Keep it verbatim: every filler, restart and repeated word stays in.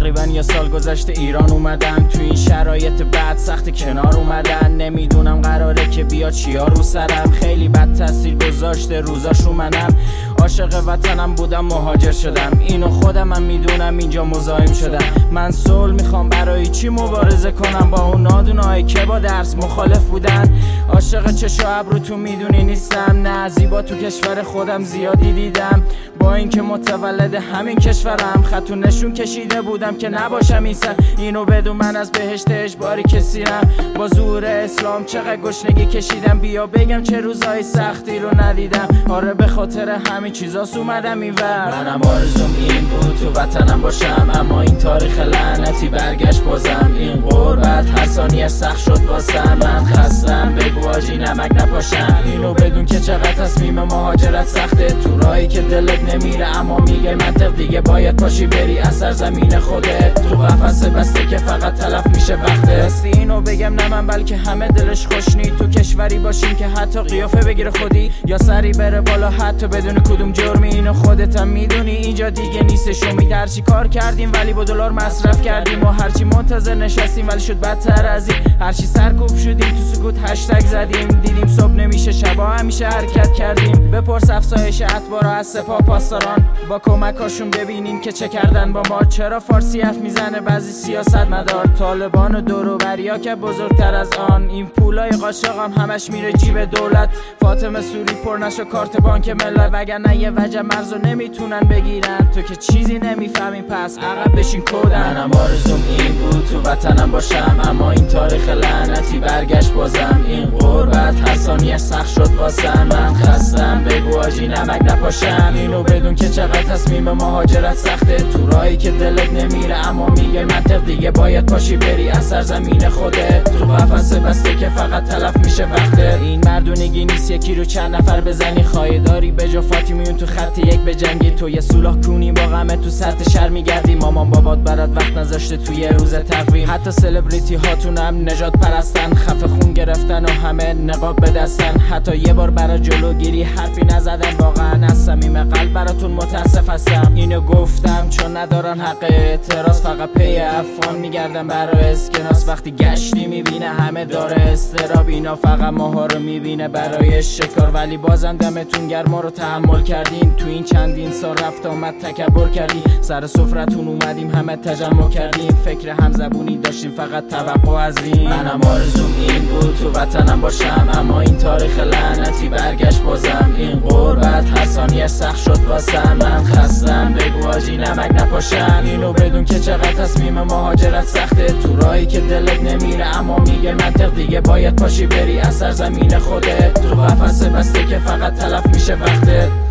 تقریبا یه سال گذشته ایران اومدم، تو این شرایط بد سخت کنار اومدن. نمیدونم قراره که بیاد چیا رو سرم، خیلی بد تاثیر گذاشته روزاش رو منم. عاشق وطنم بودم مهاجر شدم، اینو خودم هم میدونم اینجا مزاحم شدم. من صلح میخوام، برای چی مبارزه کنم با اون نادونایی که با درس مخالف بودن. عاشق چشم و ابرو تو میدونی نیستم، نه زیبا تو کشور خودم زیادی دیدم. با اینکه متولد همین کشورم، خط و نشون کشیده بودم که نباشم این سر. اینو بدون من از بهشت اجباری کسیرم، با زور اسلام چقدر گشنگی کشیدم. بیا بگم چه روزای سختی رو ندیدم، آره به خاطر همین چیزاست اومدم این ور. منم آرزوم این بود تو وطنم باشم، اما این تاریخ لعنتی برگشت بازم. این غربت هر ثانیه سخت شد واسم، من خستم بگو آجی نمک نپاشم. اینو بدون که چقدر تصمیم مهاجرت سخته، تو راهی که دلت نمیره اما میگه منطق دیگه باید پاشی بری از سرزمین خودت. تو قفس بسته که فقط تلف میشه وقته. راستی اینو بگم نه من بلکه همه دلش خوشنی، تو کشوری باشیم که حتی قیافه بگیره خودی یا سری بره بالا حتی بدون کدوم جرمی. اینو خودت هم میدونی اینجا دیگه نیستش امید. هرچی کار کردیم ولی با دلار مصرف کردیم، و هرچی منتظر نشستیم ولی شد بدتر از این. هرچی سرکوب شدیم تو سکوت هشتگ زدیم، دیدیم صبح نمیشه شبا همیشه حرکت کردیم. بپرس افزایش اتبارا از سپاه پاسداران، با کمکاشون ببینین که چه کردن با ما. چرا فارسی حرف میزنه بعضی سیاستمدار، طالبان و دور و بریا که بزرگتر از آن. این پولای قاچاقم همش میره جیب دولت، فاطمه سوری پر نشو کارت بانک ملت، وگرنه یه وجه مرزو نمیتونن بگیرن. تو که چیزی نمیفهمی پس عقب بشین کودن. منم آرزوم این بود تو وطنم باشم، اما این تاریخ لعنتی برگشت بازم. این غربت هر ثانیه سخت شد واسم، من خستم بگو آجی نمک نپاشم. اینو بدون که چقدر تصمیم مهاجرت سخته، تو راهی که دلت نمیره اما میگه منطق دیگه باید پاشی بری از سرزمین خودت. تو قفس بسته که فقط تلف میشه وقته. این مردونگی نیست یکی رو چند نفر بزنی، خایداری به جا فاطمیون تو خط یک به جنگی. تو یه سولاخ کونی با غمه تو سطح شهر میگردی، مامان بابات برات وقت نذاشته توی روز تقویم. حتی سلبریتی هاتونم نجات پرستن، خفه خون گرفتن و همه نقاب به دستن. حتی یه بار برا جلوگیری حرفی نزدن، واقعا از صمیم قلب براتون متاسف هستم. اینو گفتم چون ندارن حق اعتراض، فقط پی افغان میگردن برای اسکناس. وقتی گشتی میبینه همه داره استراب، اینا فقط ماها رو میبینه برای شکار. ولی بازم دمتون گرما رو تحمل کردین، تو این چندین سال رفت آمد تکبر کردی. سر سفرتون اومدیم همه تجمع کردیم، فکر همزبونی داشتیم فقط توقع از این. منم آرزوم این بود تو وطنم باشم، اما این تاریخ لعنتی برگشت بازم. این غربت هر ثانیه سخت شد واسم، من خستم بگو آجی نمک نپاشم. اینو بدون که چقدر تصمیم مهاجرت سخته، تو راهی که دلت نمیره اما میگه منطق دیگه باید پاشی بری از سرزمین خودت. تو قفس بسته که فقط تلف میشه وقته.